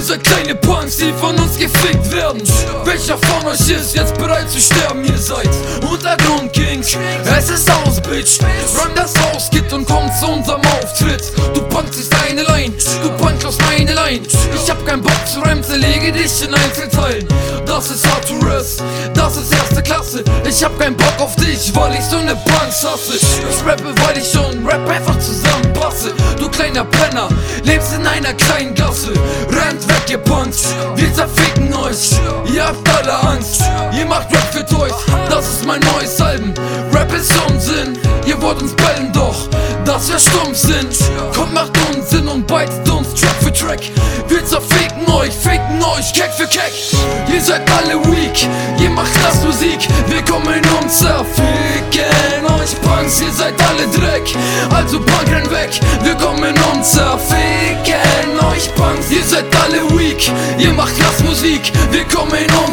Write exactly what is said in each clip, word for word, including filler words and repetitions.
seid kleine Punks, die von uns gefickt werden. Welcher von euch ist jetzt bereit zu sterben? Ihr seid Untergrund-Kings. Es ist aus, Bitch. Räum das Haus, Kid, und kommt zu unserem Auftritt. Du punkst deine Line, du punkst meine Line. Ich hab keinen Bock zu reimen, zerlege dich in Einzelteilen. Das ist Hard to Rest, das ist erste Klasse. Ich hab keinen Bock auf dich, weil ich so ne Punks hasse. Ich rappe, weil ich schon Rap einfach zusammenpasse. Du kleiner Penner, lebst in einer kleinen Gasse. Rennt weg, ihr Punks, wir zerficken euch. Ihr habt alle Angst, ihr macht Rap für Toys. Das ist mein neues Album, Rap ist Unsinn. Ihr wollt uns bellen, doch dass wir stumpf sind. Kommt, macht Unsinn und beitet uns Track für Track. Wir zerficken euch, ficken euch, Keck für Keck. Ihr seid alle weak, ihr macht das Musik. Wir kommen und zerficken euch Punks, ihr seid alle Dreck. Also Punk, renn weg, wir kommen und zerficken euch Punks. Ihr seid alle weak, ihr macht das Musik. Wir kommen und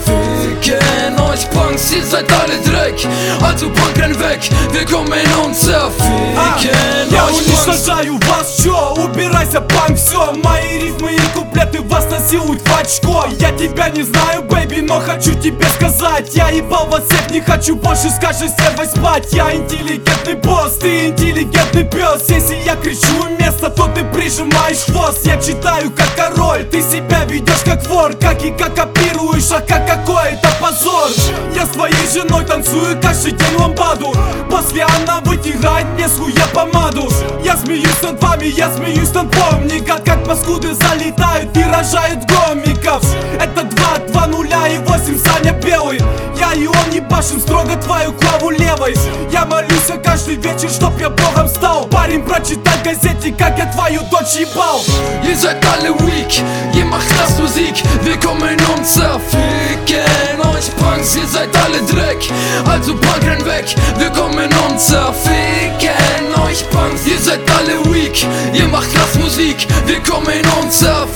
zerficken euch Punks, ihr seid alle Dreck. Also Punk, renn weg, wir kommen und zerficken а, euch Я Punks. уничтожаю вас, чё? Убирайся, панк, всё. Мои рифмы и куплеты вас насилуют в очко. Я тебя не знаю, бэйби, но хочу тебе сказать: я ебал вас всех, не хочу больше с каждой стервой спать. Я интеллигентный босс, ты интеллигентный пес. Если я кричу место, то ты прижимаешь хвост. Я читаю как король, ты себя ведешь как вор. Как и как копируешь, а как какой это позор. Я с твоей женой танцую каждый день ламбаду. После она вытирает мне с хуя помаду. Я смеюсь над вами, я смеюсь над помником. Как паскуды залетают и рожают гомиков. Это два, два нуля и восемь, Саня Белый. Я и он ебашим строго твою клаву левой. Я молюсь каждый вечер, чтоб я богом стал. Парень, прочитай в газете, как я твою дочь ебал. Ihr seid alle weak, ihr macht das Musik. Wir kommen und zerficken euch Punks, ihr seid alle Dreck. Also Punk, renn weg, wir kommen und zerficken euch Punks. Ihr seid alle weak, ihr macht das Musik. Wir kommen und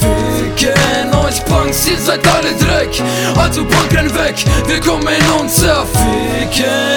zerficken euch Punks, ihr seid alle Dreck. Also Punk, renn weg, wir kommen und zerficken